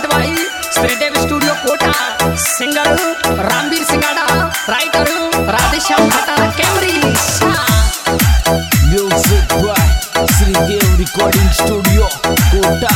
भाई Shridev studio Kota, singer Ramveer सिंगाड़ा, writer Radheshyam खटारा कैमरी। Music by Shridev recording studio Kota.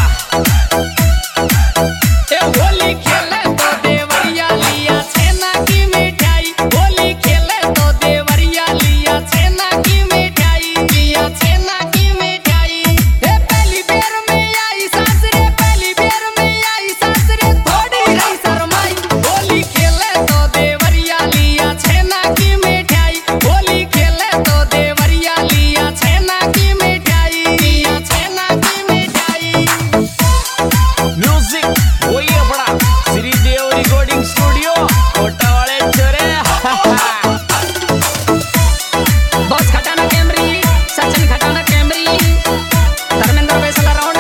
Holi खेले तो देवरिया लिया छेना की मिठाई, होली खेले तो देवरिया लिया छेना की मिठाई, लिया छेना की मिठाई। पहली बेर में आई सासरे, पहली बेर में आई सासरे, थोड़ी रही शरमाई। होली खेले तो देवरिया लिया छेना की मिठाई, होली खेले तो देवरिया लिया छेना की मिठाई, लिया छेना की मिठाई। म्यूजिक वही अपना श्रीदेव रिकॉर्डिंग स्टूडियो कोटा वाले छोरे। बॉस खटाना कैमरी, सचिन खटाना कैमरी, धर्मेंद्र वैसला राउंड।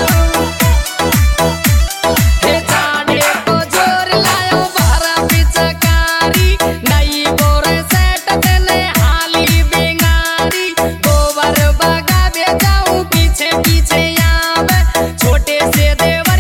हे जाने को जोर लायो बारा पिचकारी, नई बोरे सेट देने हाली बेंगारी। गोबर बगा बे जाऊं पीछे पीछे आवे, छोटे से देवा